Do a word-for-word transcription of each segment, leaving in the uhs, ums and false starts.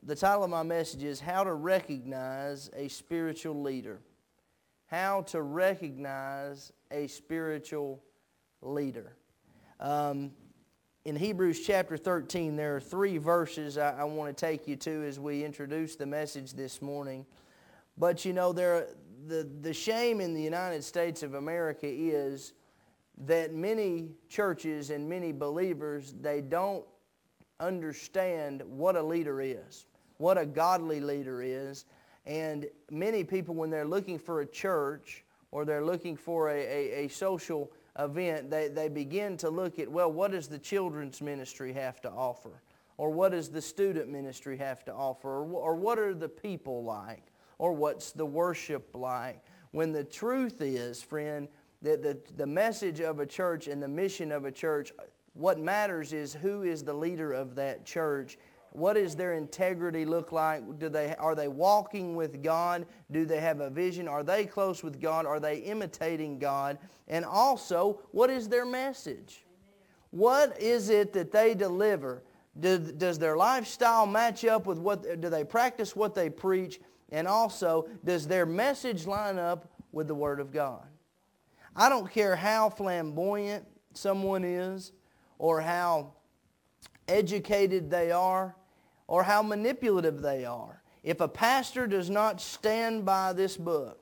the title of my message is How to Recognize a Spiritual Leader. How to recognize a spiritual leader. Um, in Hebrews chapter thirteen, there are three verses I, I want to take you to as we introduce the message this morning. But you know, there, the, the shame in the United States of America is that many churches and many believers, they don't understand what a leader is, what a godly leader is. And many people, when they're looking for a church or they're looking for a, a, a social event, they, they begin to look at, well, what does the children's ministry have to offer? Or what does the student ministry have to offer? Or, or what are the people like? Or what's the worship like? When the truth is, friend, that the, the message of a church and the mission of a church, what matters is who is the leader of that church. What does their integrity look like? Do they, are they walking with God? Do they have a vision? Are they close with God? Are they imitating God? And also, what is their message? What is it that they deliver? Do, does their lifestyle match up with what, do they practice what they preach? And also, does their message line up with the Word of God? I don't care how flamboyant someone is, or how educated they are, or how manipulative they are. If a pastor does not stand by this book,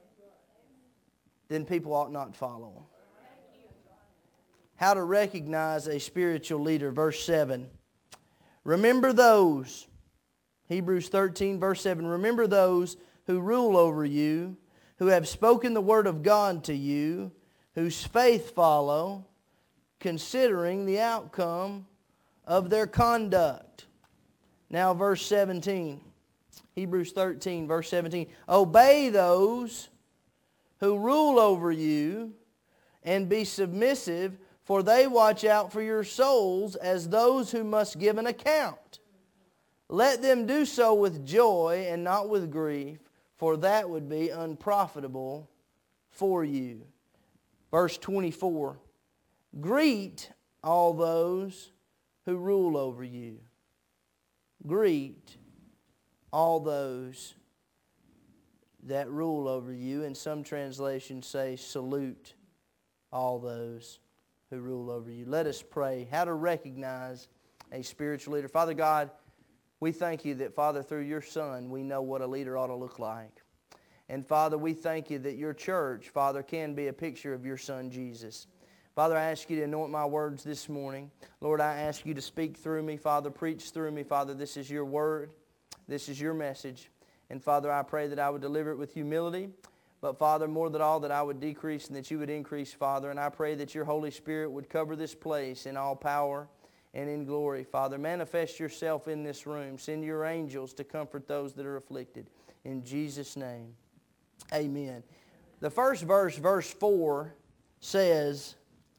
then people ought not follow him. How to recognize a spiritual leader. Verse seven. Remember those, Hebrews thirteen, verse seven, remember those who rule over you, who have spoken the word of God to you, whose faith follow, considering the outcome of their conduct. Now verse seventeen, Hebrews thirteen, verse seventeen. Obey those who rule over you and be submissive, for they watch out for your souls as those who must give an account. Let them do so with joy and not with grief, for that would be unprofitable for you. Verse twenty-four. Greet all those who rule over you. Greet all those that rule over you. And some translations say salute all those who rule over you. Let us pray. How to recognize a spiritual leader. Father God, we thank you that, Father, through your Son, we know what a leader ought to look like. And Father, we thank you that your church, Father, can be a picture of your Son, Jesus. Father, I ask you to anoint my words this morning. Lord, I ask you to speak through me. Father, preach through me. Father, this is your word. This is your message. And Father, I pray that I would deliver it with humility. But Father, more than all, that I would decrease and that you would increase, Father. And I pray that your Holy Spirit would cover this place in all power and in glory. Father, manifest yourself in this room. Send your angels to comfort those that are afflicted. In Jesus' name, amen. The first verse, verse four, says,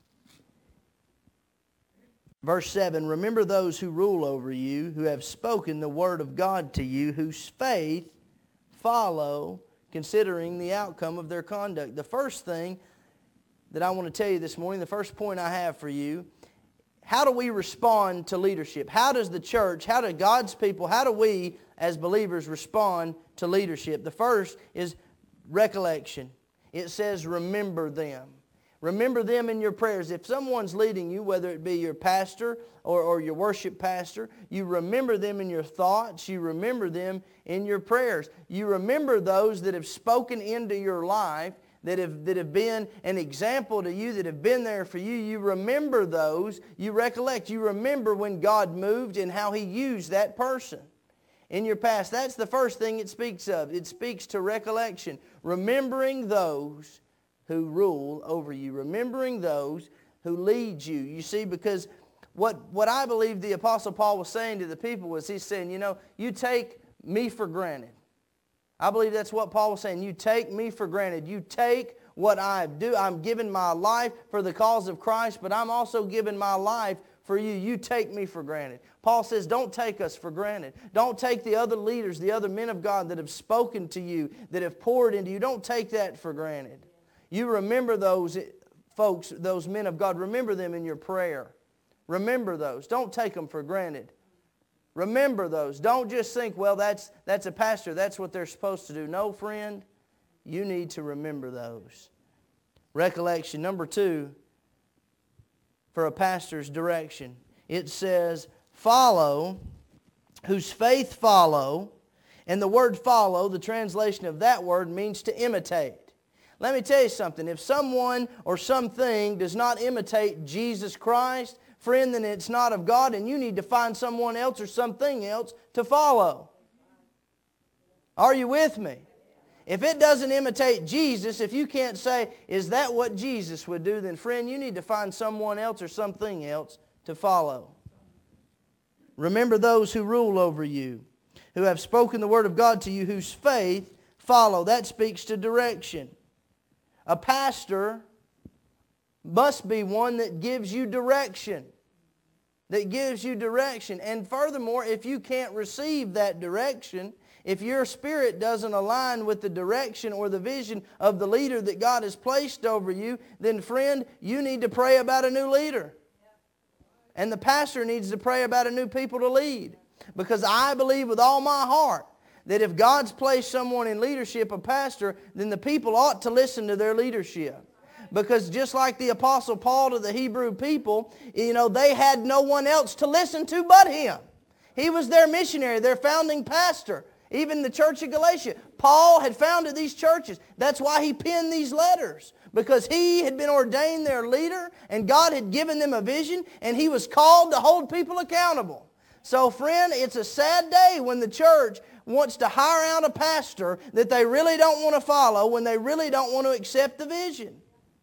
verse seven, remember those who rule over you, who have spoken the word of God to you, whose faith follow, considering the outcome of their conduct. The first thing that I want to tell you this morning, the first point I have for you, how do we respond to leadership? How does the church, how do God's people, how do we as believers respond to leadership? The first is recollection. It says remember them. Remember them in your prayers. If someone's leading you, whether it be your pastor or, or your worship pastor, you remember them in your thoughts. You remember them in your prayers. You remember those that have spoken into your life, that have, that have been an example to you, that have been there for you. You remember those. You recollect. You remember when God moved and how He used that person in your past. That's the first thing it speaks of. It speaks to recollection. Remembering those who rule over you. Remembering those who lead you. You see, because what, what I believe the Apostle Paul was saying to the people was, he's saying, you know, you take me for granted. I believe that's what Paul was saying. You take me for granted. You take what I do. I'm giving my life for the cause of Christ, but I'm also giving my life for you. You take me for granted. Paul says, don't take us for granted. Don't take the other leaders, the other men of God that have spoken to you, that have poured into you. Don't take that for granted. You remember those folks, those men of God. Remember them in your prayer. Remember those. Don't take them for granted. Remember those. Don't just think, well, that's, that's a pastor. That's what they're supposed to do. No, friend, you need to remember those. Recollection. Number two, for a pastor's direction. It says, follow, whose faith follow. And the word follow, the translation of that word means to imitate. Let me tell you something. If someone or something does not imitate Jesus Christ, friend, then it's not of God, and you need to find someone else or something else to follow. Are you with me? If it doesn't imitate Jesus, if you can't say, is that what Jesus would do, then friend, you need to find someone else or something else to follow. Remember those who rule over you, who have spoken the word of God to you, whose faith follow. That speaks to direction. A pastor must be one that gives you direction. That gives you direction. And furthermore, if you can't receive that direction, if your spirit doesn't align with the direction or the vision of the leader that God has placed over you, then friend, you need to pray about a new leader. And the pastor needs to pray about a new people to lead. Because I believe with all my heart that if God's placed someone in leadership, a pastor, then the people ought to listen to their leadership. Because just like the Apostle Paul to the Hebrew people, you know, they had no one else to listen to but him. He was their missionary, their founding pastor. Even the church of Galatia. Paul had founded these churches. That's why he penned these letters. Because he had been ordained their leader, and God had given them a vision, and he was called to hold people accountable. So friend, it's a sad day when the church wants to hire out a pastor that they really don't want to follow, when they really don't want to accept the vision.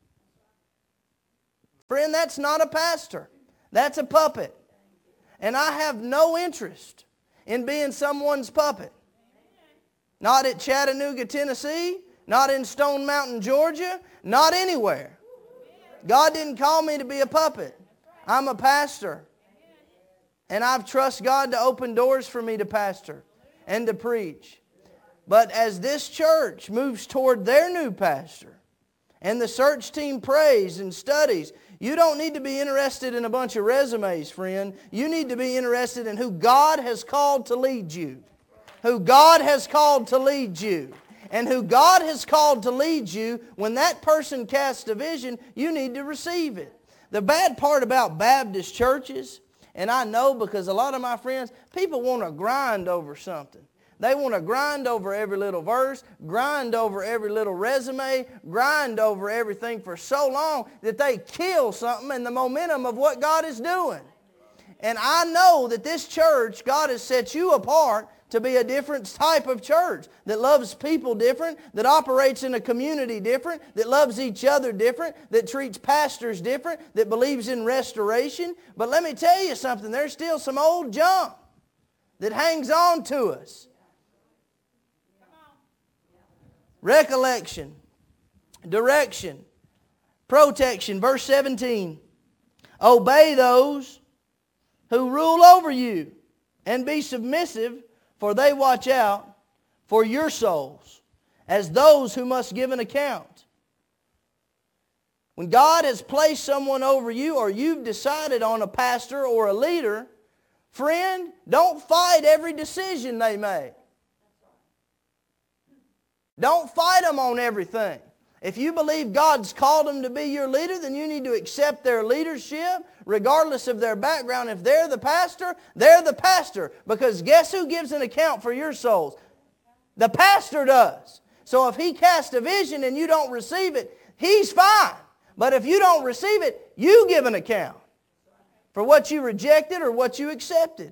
Friend, that's not a pastor. That's a puppet. And I have no interest in being someone's puppet. Not at Chattanooga, Tennessee. Not in Stone Mountain, Georgia. Not anywhere. God didn't call me to be a puppet. I'm a pastor. And I've trusted God to open doors for me to pastor and to preach. But as this church moves toward their new pastor, and the search team prays and studies, you don't need to be interested in a bunch of resumes, friend. You need to be interested in who God has called to lead you. Who God has called to lead you. And who God has called to lead you, when that person casts a vision, you need to receive it. The bad part about Baptist churches, and I know because a lot of my friends, people want to grind over something. They want to grind over every little verse, grind over every little resume, grind over everything for so long that they kill something in the momentum of what God is doing. And I know that this church, God has set you apart to be a different type of church that loves people different, that operates in a community different, that loves each other different, that treats pastors different, that believes in restoration. But let me tell you something, there's still some old junk that hangs on to us. Recollection, direction, protection. Verse seventeen, obey those who rule over you and be submissive, for they watch out for your souls as those who must give an account. When God has placed someone over you, or you've decided on a pastor or a leader, friend, don't fight every decision they make. Don't fight them on everything. If you believe God's called them to be your leader, then you need to accept their leadership regardless of their background. If they're the pastor, they're the pastor. Because guess who gives an account for your souls? The pastor does. So if he casts a vision and you don't receive it, he's fine. But if you don't receive it, you give an account for what you rejected or what you accepted.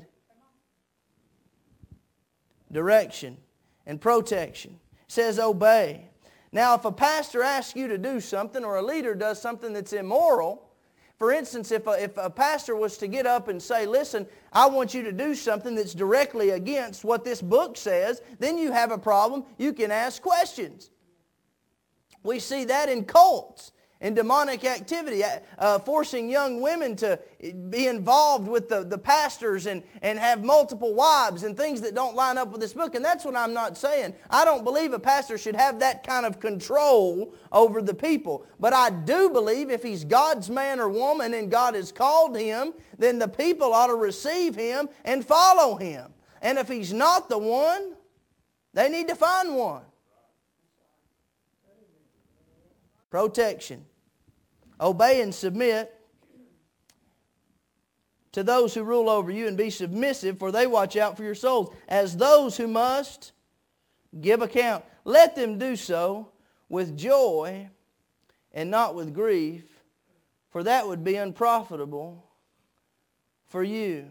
Direction and protection. It says obey. Now, if a pastor asks you to do something, or a leader does something that's immoral, for instance, if a, if a pastor was to get up and say, listen, I want you to do something that's directly against what this book says, then you have a problem. You can ask questions. We see that in cults. and demonic activity, uh, forcing young women to be involved with the, the pastors and, and have multiple wives and things that don't line up with this book. And that's what I'm not saying. I don't believe a pastor should have that kind of control over the people. But I do believe if he's God's man or woman and God has called him, then the people ought to receive him and follow him. And if he's not the one, they need to find one. Protection. Obey and submit to those who rule over you, and be submissive, for they watch out for your souls, as those who must give account. Let them do so with joy and not with grief, for that would be unprofitable for you.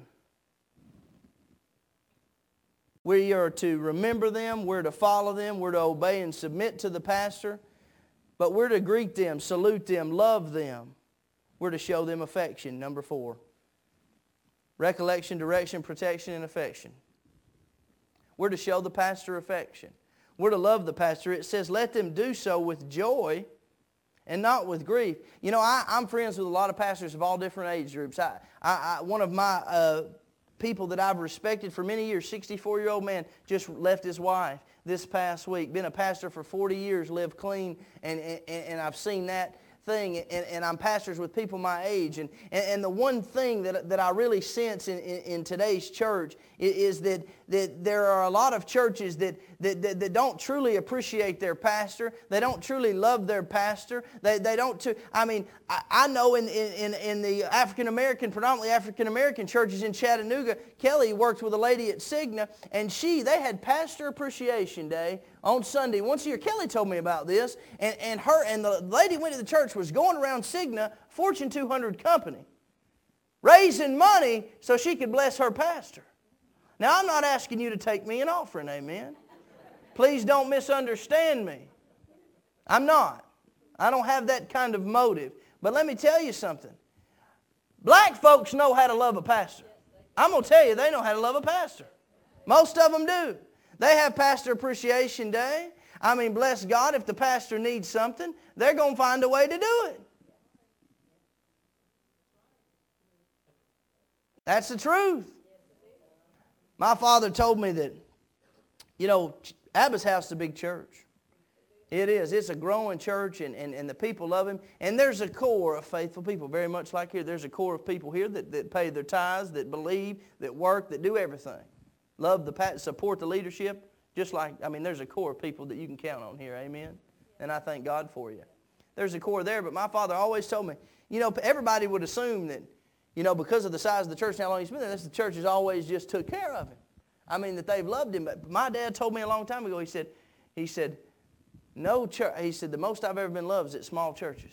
We are to remember them, we're to follow them, we're to obey and submit to the pastor. But we're to greet them, salute them, love them. We're to show them affection. Number four. Recollection, direction, protection, and affection. We're to show the pastor affection. We're to love the pastor. It says, let them do so with joy and not with grief. You know, I, I'm friends with a lot of pastors of all different age groups. I, I, I, one of my uh, people that I've respected for many years, sixty-four-year-old man, just left his wife this past week. Been a pastor for forty years, lived clean, and, and, and I've seen that thing, and, and I'm pastors with people my age. And, and, and the one thing that, that I really sense in, in, in today's church is, is that, that there are a lot of churches that, that, that, that don't truly appreciate their pastor. They don't truly love their pastor. They, they don't, too, I mean, I, I know in, in, in the African-American, predominantly African-American churches in Chattanooga, Kelly worked with a lady at Cigna, and she, they had Pastor Appreciation Day on Sunday once a year. Kelly told me about this, and, and her and the lady went to the church was going around Cigna, Fortune two hundred company, raising money so she could bless her pastor. Now, I'm not asking you to take me an offering, amen? Please don't misunderstand me. I'm not. I don't have that kind of motive. But let me tell you something. Black folks know how to love a pastor. I'm going to tell you, they know how to love a pastor. Most of them do. They have Pastor Appreciation Day. I mean, bless God, if the pastor needs something, they're going to find a way to do it. That's the truth. My father told me that, you know, Abba's House is a big church. It is. It's a growing church, and, and, and the people love him. And there's a core of faithful people, very much like here. There's a core of people here that, that pay their tithes, that believe, that work, that do everything. Love the, support the leadership. Just like, I mean, there's a core of people that you can count on here, amen? And I thank God for you. There's a core there, but my father always told me, you know, everybody would assume that, you know, because of the size of the church and how long he's been there, the church has always just took care of him. I mean, that they've loved him. But my dad told me a long time ago, he said, he said, no church, he said, the most I've ever been loved is at small churches.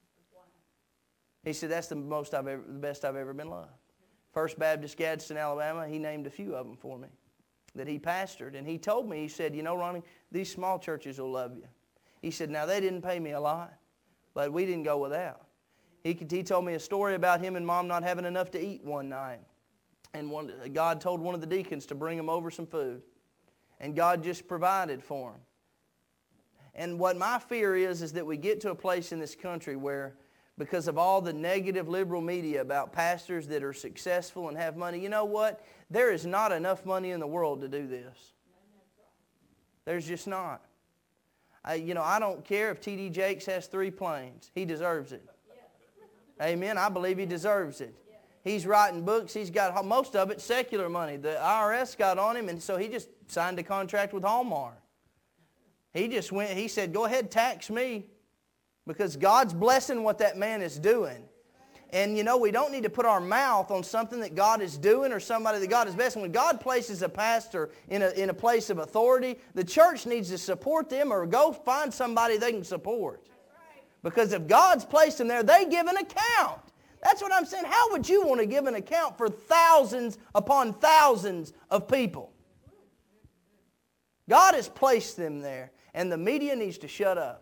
He said, that's the most I've ever, the best I've ever been loved. First Baptist Gadsden, Alabama, he named a few of them for me that he pastored. And he told me, he said, you know, Ronnie, these small churches will love you. He said, now they didn't pay me a lot, but we didn't go without. He, could, he told me a story about him and Mom not having enough to eat one night. And one, God told one of the deacons to bring him over some food. And God just provided for him. And what my fear is, is that we get to a place in this country where, because of all the negative liberal media about pastors that are successful and have money, you know what? There is not enough money in the world to do this. There's just not. I, you know, I don't care if T D Jakes has three planes. He deserves it. Amen. I believe he deserves it. He's writing books. He's got most of it secular money. The I R S got on him, and so he just signed a contract with Hallmark. He just went, he said, go ahead, tax me, because God's blessing what that man is doing. And you know, we don't need to put our mouth on something that God is doing or somebody that God is blessing. When God places a pastor in a, in a place of authority, the church needs to support them or go find somebody they can support. Because if God's placed them there, they give an account. That's what I'm saying. How would you want to give an account for thousands upon thousands of people? God has placed them there, and the media needs to shut up.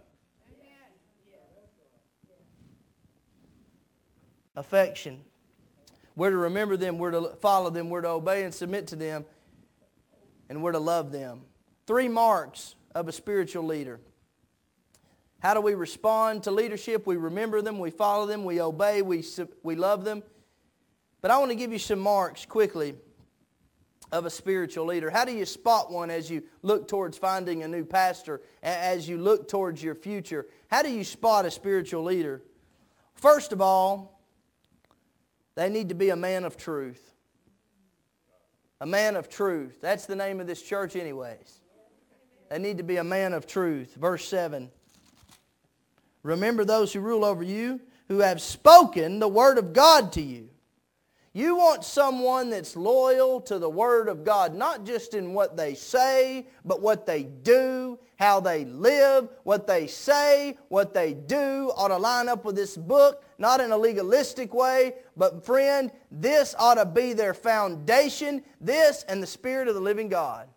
Affection. We're to remember them, we're to follow them, we're to obey and submit to them, and we're to love them. Three marks of a spiritual leader. How do we respond to leadership? We remember them, we follow them, we obey, we, we love them. But I want to give you some marks quickly of a spiritual leader. How do you spot one as you look towards finding a new pastor, as you look towards your future? How do you spot a spiritual leader? First of all, they need to be a man of truth. A man of truth. That's the name of this church anyways. They need to be a man of truth. Verse seven. Remember those who rule over you, who have spoken the word of God to you. You want someone that's loyal to the Word of God, not just in what they say, but what they do, how they live, what they say, what they do ought to line up with this book, not in a legalistic way, but friend, this ought to be their foundation, this and the Spirit of the living God.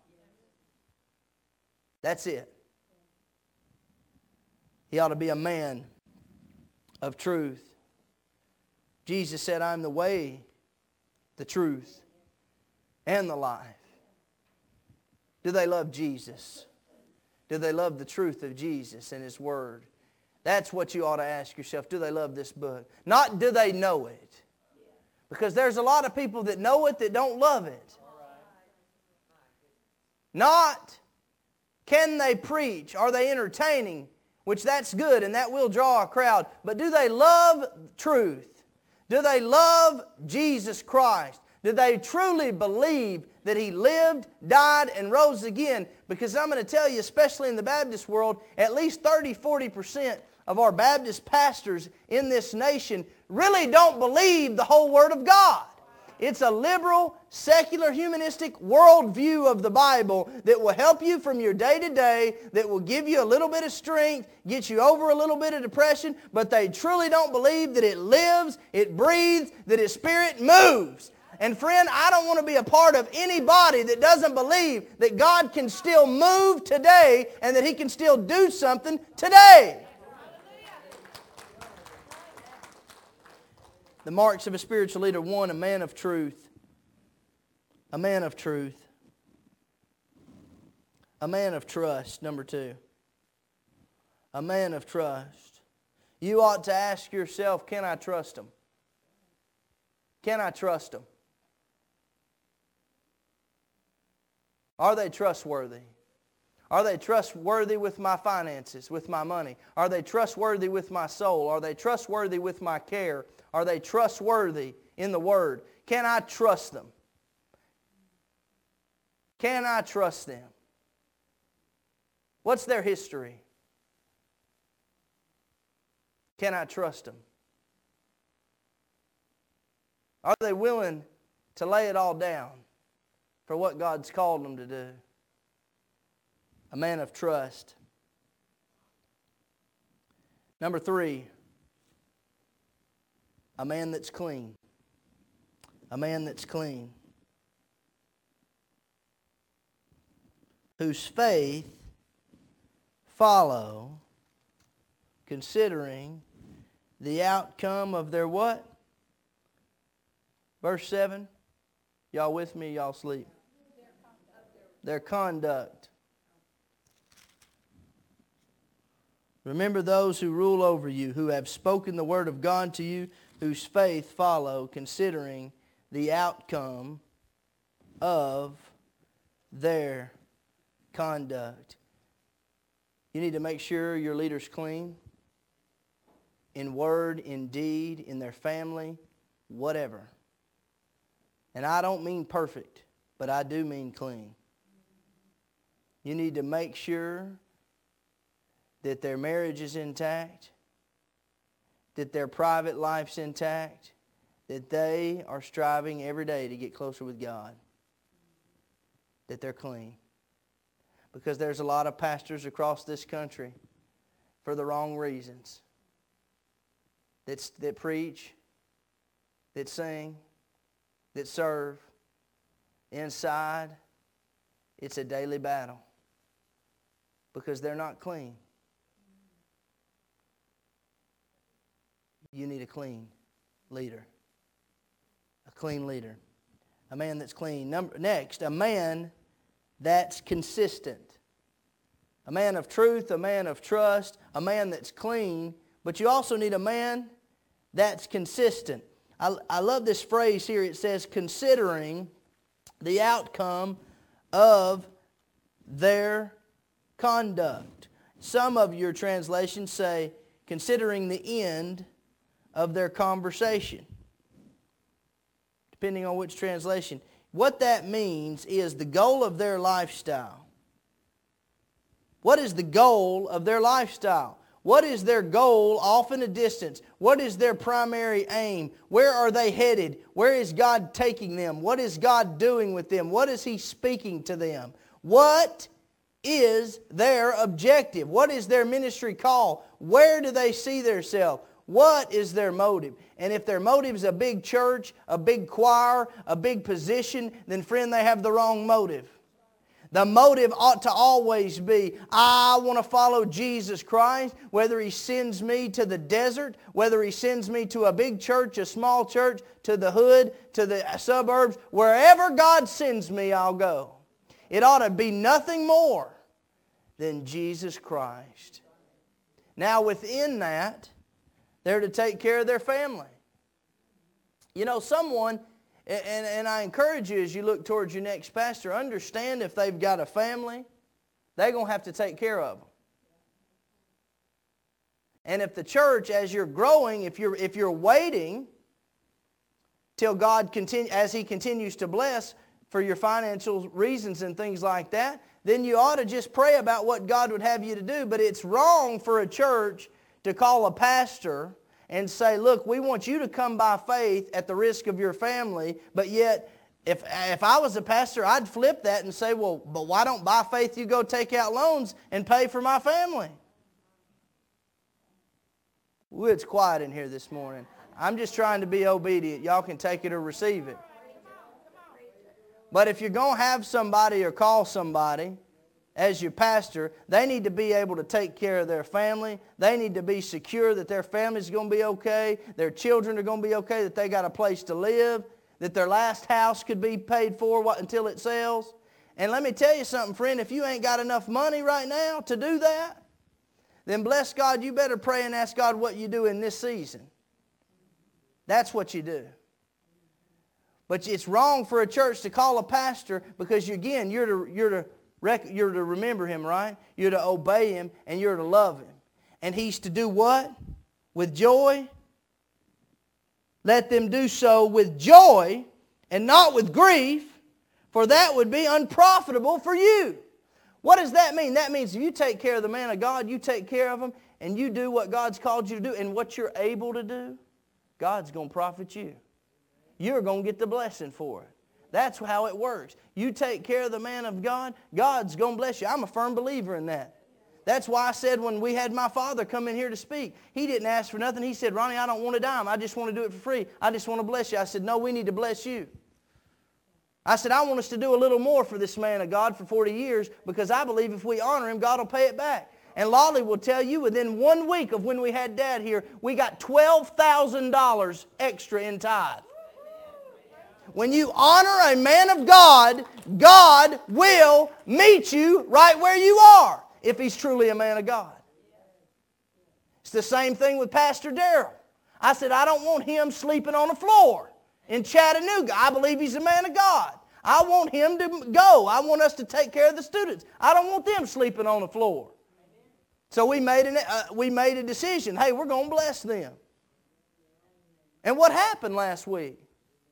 That's it. He ought to be a man of truth. Jesus said, I am the way, the truth, and the life. Do they love Jesus? Do they love the truth of Jesus and His Word? That's what you ought to ask yourself. Do they love this book? Not do they know it? Because there's a lot of people that know it that don't love it. Not can they preach? Are they entertaining? Which that's good and that will draw a crowd. But do they love truth? Do they love Jesus Christ? Do they truly believe that He lived, died, and rose again? Because I'm going to tell you, especially in the Baptist world, at least thirty to forty percent of our Baptist pastors in this nation really don't believe the whole Word of God. It's a liberal, secular, humanistic worldview of the Bible that will help you from your day-to-day, that will give you a little bit of strength, get you over a little bit of depression, but they truly don't believe that it lives, it breathes, that His Spirit moves. And friend, I don't want to be a part of anybody that doesn't believe that God can still move today and that He can still do something today. The marks of a spiritual leader. One, a man of truth. A man of truth. A man of trust. Number two. A man of trust. You ought to ask yourself, can I trust him? Can I trust him? Are they trustworthy? Are they trustworthy with my finances, with my money? Are they trustworthy with my soul? Are they trustworthy with my care? Are they trustworthy in the Word? Can I trust them? Can I trust them? What's their history? Can I trust them? Are they willing to lay it all down for what God's called them to do? A man of trust. Number three, a man that's clean. A man that's clean. Whose faith follow, considering the outcome of their what? Verse seven. Y'all with me? Y'all sleep? Their conduct. Remember those who rule over you, who have spoken the word of God to you, whose faith follow, considering the outcome of their conduct. You need to make sure your leader's clean in word, in deed, in their family, whatever. And I don't mean perfect, but I do mean clean. You need to make sure that their marriage is intact, that their private life's intact, that they are striving every day to get closer with God, that they're clean. Because there's a lot of pastors across this country for the wrong reasons that, that preach, that sing, that serve. Inside, it's a daily battle because they're not clean. You need a clean leader. A clean leader. A man that's clean. Number, next, a man that's consistent. a man of truth, a man of trust, a man that's clean, but you also need a man that's consistent. I, I love this phrase here. It says, considering the outcome of their conduct. Some of your translations say, considering the end of their conversation. Depending on which translation. What that means is the goal of their lifestyle. What is the goal of their lifestyle? What is their goal off in the distance? What is their primary aim? Where are they headed? Where is God taking them? What is God doing with them? What is He speaking to them? What is their objective? What is their ministry call? Where do they see themselves? What is their motive? And if their motive is a big church, a big choir, a big position, then friend, they have the wrong motive. The motive ought to always be, I want to follow Jesus Christ, whether He sends me to the desert, whether He sends me to a big church, a small church, to the hood, to the suburbs, wherever God sends me, I'll go. It ought to be nothing more than Jesus Christ. Now within that, they're to take care of their family. You know, someone... And, and I encourage you as you look towards your next pastor, understand if they've got a family, they're going to have to take care of them. And if the church, as you're growing, if you're, if you're waiting till God, continue, as He continues to bless for your financial reasons and things like that, then you ought to just pray about what God would have you to do. But it's wrong for a church to call a pastor and say, look, we want you to come by faith at the risk of your family, but yet, if, if I was a pastor, I'd flip that and say, well, but why don't by faith you go take out loans and pay for my family? Ooh, it's quiet in here this morning. I'm just trying to be obedient. Y'all can take it or receive it. But if you're going to have somebody or call somebody as your pastor, they need to be able to take care of their family. They need to be secure that their family's going to be okay, their children are going to be okay, that they got a place to live, that their last house could be paid for until it sells. And let me tell you something, friend, if you ain't got enough money right now to do that, then bless God, you better pray and ask God what you do in this season. That's what you do. But it's wrong for a church to call a pastor because, you, again, you're to, you're to You're to remember Him, right? You're to obey Him and you're to love Him. And He's to do what? With joy? Let them do so with joy and not with grief, for that would be unprofitable for you. What does that mean? That means if you take care of the man of God, you take care of him, and you do what God's called you to do, and what you're able to do, God's going to profit you. You're going to get the blessing for it. That's how it works. You take care of the man of God, God's going to bless you. I'm a firm believer in that. That's why I said when we had my father come in here to speak, he didn't ask for nothing. He said, Ronnie, I don't want a dime. I just want to do it for free. I just want to bless you. I said, no, we need to bless you. I said, I want us to do a little more for this man of God for forty years because I believe if we honor him, God will pay it back. And Lolly will tell you within one week of when we had Dad here, we got twelve thousand dollars extra in tithe. When you honor a man of God, God will meet you right where you are if he's truly a man of God. It's the same thing with Pastor Darrell. I said, I don't want him sleeping on the floor in Chattanooga. I believe he's a man of God. I want him to go. I want us to take care of the students. I don't want them sleeping on the floor. So we made, an, uh, we made a decision. Hey, we're going to bless them. And what happened last week?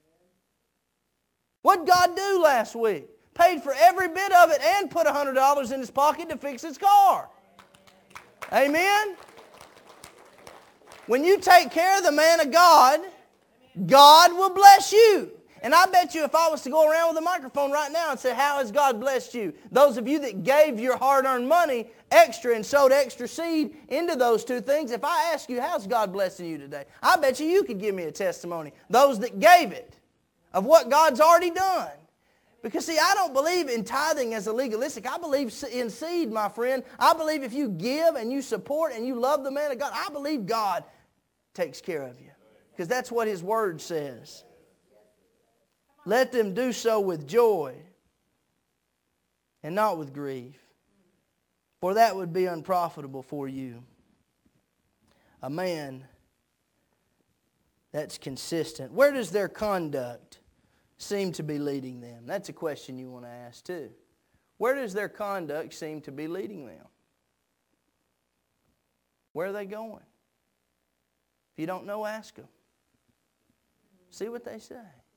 What did God do last week? Paid for every bit of it and put one hundred dollars in his pocket to fix his car. Amen? When you take care of the man of God, God will bless you. And I bet you if I was to go around with a microphone right now and say, how has God blessed you? Those of you that gave your hard-earned money extra and sowed extra seed into those two things, if I ask you, how's God blessing you today? I bet you you could give me a testimony. Those that gave it, of what God's already done. Because see, I don't believe in tithing as a legalistic. I believe in seed, my friend. I believe if you give and you support and you love the man of God, I believe God takes care of you. Because that's what His Word says. Let them do so with joy and not with grief. For that would be unprofitable for you. A man that's consistent. Where does their conduct seem to be leading them? That's a question you want to ask too. Where does their conduct seem to be leading them? Where are they going? If you don't know, ask them. See what they say.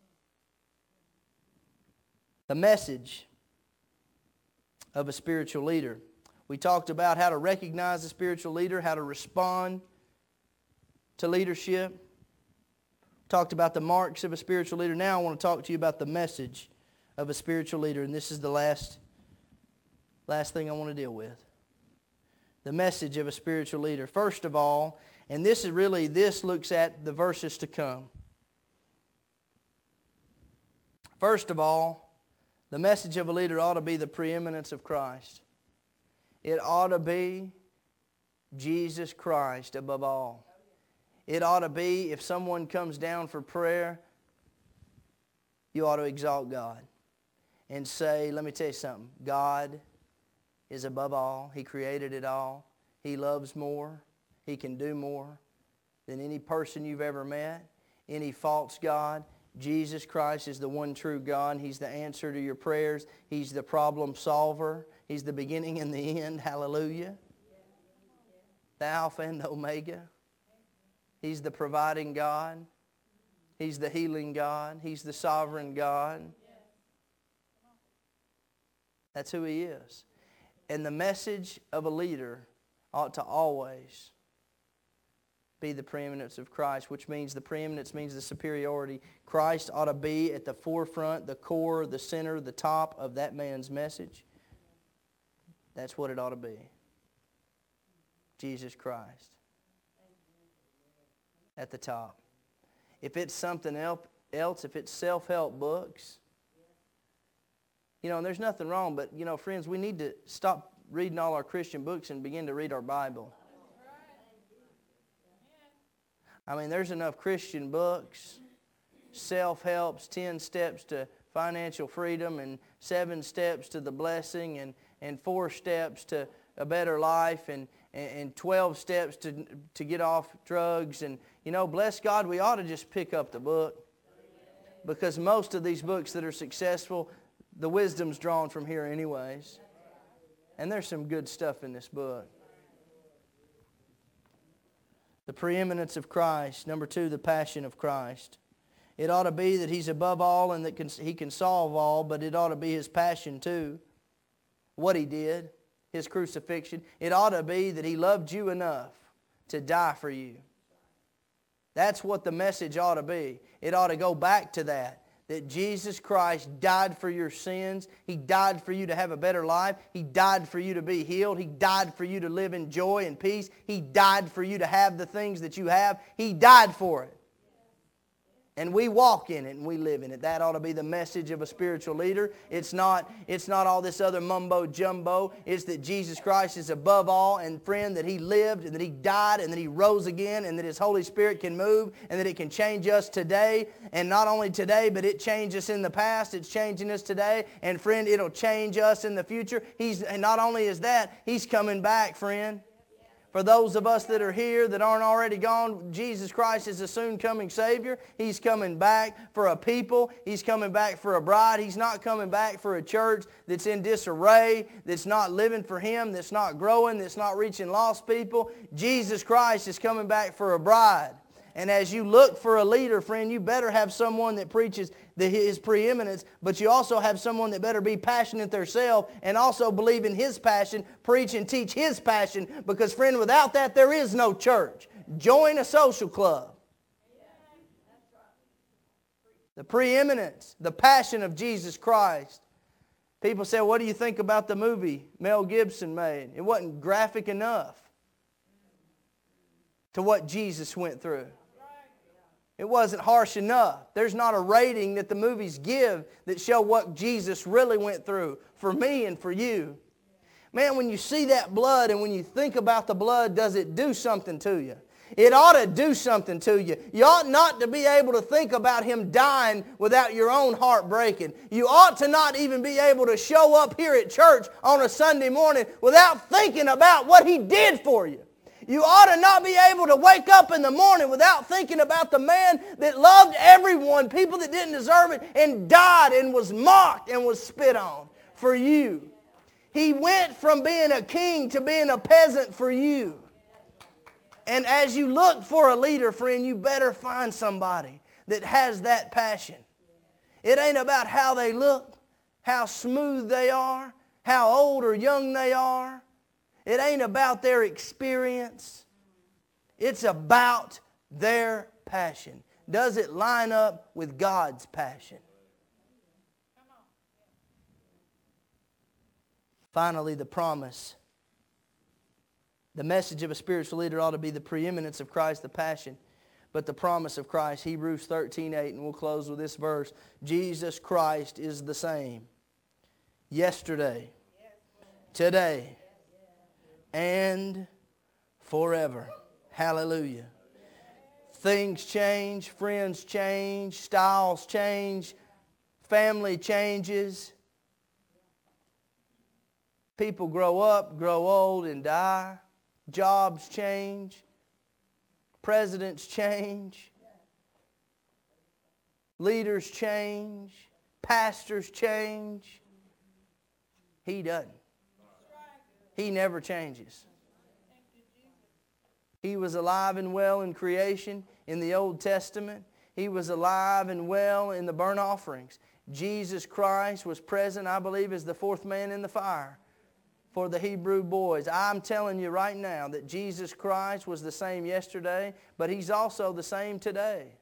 The message of a spiritual leader. We talked about how to recognize a spiritual leader, how to respond to leadership. Talked about the marks of a spiritual leader. Now I want to talk to you about the message of a spiritual leader. And this is the last, last thing I want to deal with. The message of a spiritual leader. First of all, and this is really, this looks at the verses to come. First of all, the message of a leader ought to be the preeminence of Christ. It ought to be Jesus Christ above all. It ought to be, if someone comes down for prayer, you ought to exalt God and say, let me tell you something, God is above all. He created it all. He loves more. He can do more than any person you've ever met, any false god. Jesus Christ is the one true God. He's the answer to your prayers. He's the problem solver. He's the beginning and the end. Hallelujah. The Alpha and the Omega. He's the providing God. He's the healing God. He's the sovereign God. That's who He is. And the message of a leader ought to always be the preeminence of Christ, which means the preeminence means the superiority. Christ ought to be at the forefront, the core, the center, the top of that man's message. That's what it ought to be. Jesus Christ. At the top. If it's something else, if it's self-help books, you know, and there's nothing wrong, but, you know, friends, we need to stop reading all our Christian books and begin to read our Bible. I mean, there's enough Christian books, self-helps, ten steps to financial freedom, and seven steps to the blessing, and, and four steps to a better life, and, and twelve steps to, to get off drugs. And, you know, bless God, we ought to just pick up the book. Because most of these books that are successful, the wisdom's drawn from here anyways. And there's some good stuff in this book. The preeminence of Christ. Number two, the passion of Christ. It ought to be that He's above all and that can, He can solve all, but it ought to be His passion too. What He did, His crucifixion. It ought to be that He loved you enough to die for you. That's what the message ought to be. It ought to go back to that. That Jesus Christ died for your sins. He died for you to have a better life. He died for you to be healed. He died for you to live in joy and peace. He died for you to have the things that you have. He died for it. And we walk in it and we live in it. That ought to be the message of a spiritual leader. It's not, it's not all this other mumbo jumbo. It's that Jesus Christ is above all, and friend, that He lived and that He died and that He rose again and that His Holy Spirit can move and that it can change us today. And not only today, but it changed us in the past. It's changing us today. And friend, it'll change us in the future. He's, and not only is that, He's coming back, friend. For those of us that are here that aren't already gone, Jesus Christ is a soon coming Savior. He's coming back for a people. He's coming back for a bride. He's not coming back for a church that's in disarray, that's not living for Him, that's not growing, that's not reaching lost people. Jesus Christ is coming back for a bride. And as you look for a leader, friend, you better have someone that preaches the, His preeminence, but you also have someone that better be passionate themselves and also believe in His passion, preach and teach His passion, because, friend, without that, there is no church. Join a social club. The preeminence, the passion of Jesus Christ. People say, what do you think about the movie Mel Gibson made? It wasn't graphic enough to what Jesus went through. It wasn't harsh enough. There's not a rating that the movies give that show what Jesus really went through for me and for you. Man, when you see that blood and when you think about the blood, does it do something to you? It ought to do something to you. You ought not to be able to think about Him dying without your own heart breaking. You ought to not even be able to show up here at church on a Sunday morning without thinking about what He did for you. You ought to not be able to wake up in the morning without thinking about the man that loved everyone, people that didn't deserve it, and died and was mocked and was spit on for you. He went from being a king to being a peasant for you. And as you look for a leader, friend, you better find somebody that has that passion. It ain't about how they look, how smooth they are, how old or young they are. It ain't about their experience. It's about their passion. Does it line up with God's passion? Finally, the promise. The message of a spiritual leader ought to be the preeminence of Christ, the passion, but the promise of Christ. Hebrews thirteen eight, and we'll close with this verse. Jesus Christ is the same yesterday, today, and forever. Hallelujah. Things change, friends change, styles change, family changes. People grow up, grow old, and die. Jobs change. Presidents change. Leaders change. Pastors change. He doesn't. He never changes. He was alive and well in creation in the Old Testament. He was alive and well in the burnt offerings. Jesus Christ was present, I believe, as the fourth man in the fire for the Hebrew boys. I'm telling you right now that Jesus Christ was the same yesterday, but He's also the same today.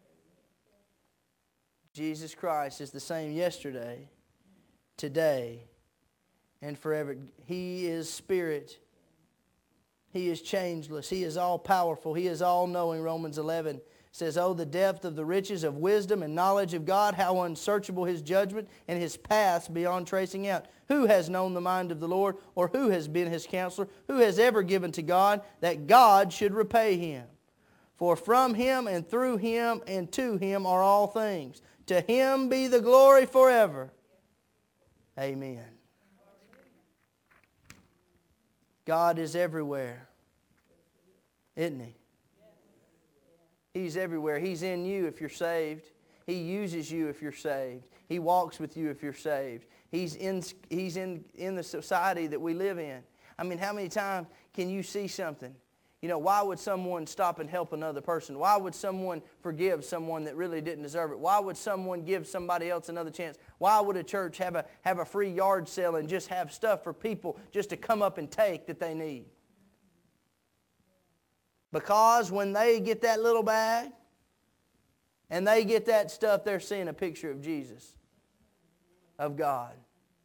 Jesus Christ is the same yesterday, today, and forever. He is Spirit. He is changeless. He is all-powerful. He is all-knowing. Romans eleven says, "Oh, the depth of the riches of wisdom and knowledge of God, how unsearchable His judgment and His paths beyond tracing out. Who has known the mind of the Lord, or who has been His counselor? Who has ever given to God that God should repay him? For from Him and through Him and to Him are all things. To Him be the glory forever. Amen." God is everywhere, isn't He? He's everywhere. He's in you if you're saved. He uses you if you're saved. He walks with you if you're saved. He's in, he's in, in the society that we live in. I mean, how many times can you see something? You know, why would someone stop and help another person? Why would someone forgive someone that really didn't deserve it? Why would someone give somebody else another chance? Why would a church have a, have a free yard sale and just have stuff for people just to come up and take that they need? Because when they get that little bag and they get that stuff, they're seeing a picture of Jesus, of God.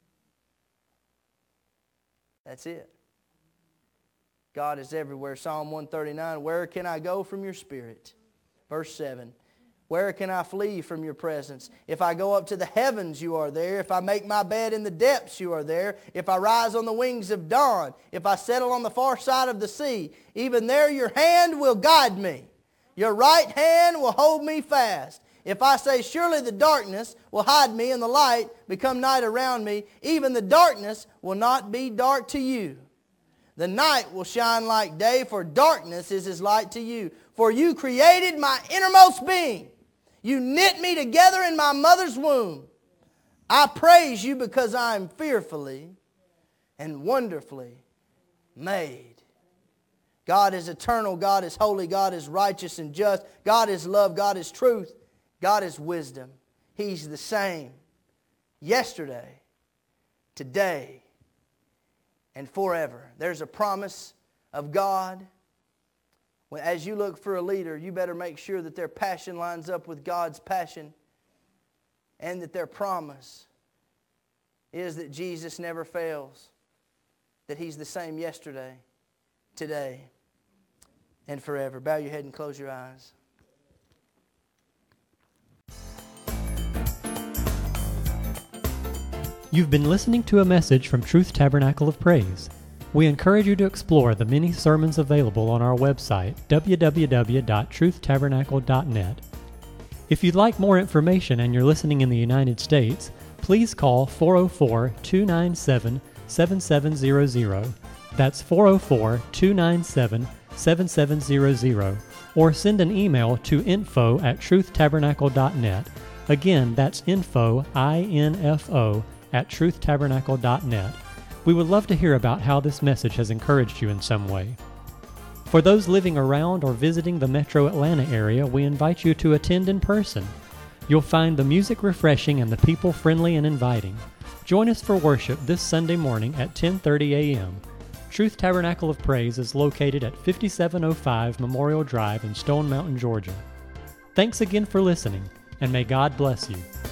That's it. God is everywhere. Psalm one thirty-nine, "Where can I go from your Spirit?" Verse seven, "Where can I flee from your presence? If I go up to the heavens, you are there. If I make my bed in the depths, you are there. If I rise on the wings of dawn, if I settle on the far side of the sea, even there your hand will guide me. Your right hand will hold me fast. If I say, surely the darkness will hide me and the light become night around me, even the darkness will not be dark to you. The night will shine like day, for darkness is as light to you. For you created my innermost being. You knit me together in my mother's womb. I praise you because I am fearfully and wonderfully made." God is eternal. God is holy. God is righteous and just. God is love. God is truth. God is wisdom. He's the same yesterday, today, and forever. There's a promise of God. As you look for a leader, you better make sure that their passion lines up with God's passion, and that their promise is that Jesus never fails, that He's the same yesterday, today, and forever. Bow your head and close your eyes. You've been listening to a message from Truth Tabernacle of Praise. We encourage you to explore the many sermons available on our website, w w w dot truth tabernacle dot net. If you'd like more information and you're listening in the United States, please call four oh four, two nine seven, seven seven zero zero. That's four oh four, two nine seven, seven seven zero zero. Or send an email to info at truth tabernacle dot net. Again, that's info, I N F O, at truth tabernacle dot net. We would love to hear about how this message has encouraged you in some way. For those living around or visiting the Metro Atlanta area, we invite you to attend in person. You'll find the music refreshing and the people friendly and inviting. Join us for worship this Sunday morning at ten thirty a.m. Truth Tabernacle of Praise is located at fifty-seven oh five Memorial Drive in Stone Mountain, Georgia. Thanks again for listening, and may God bless you.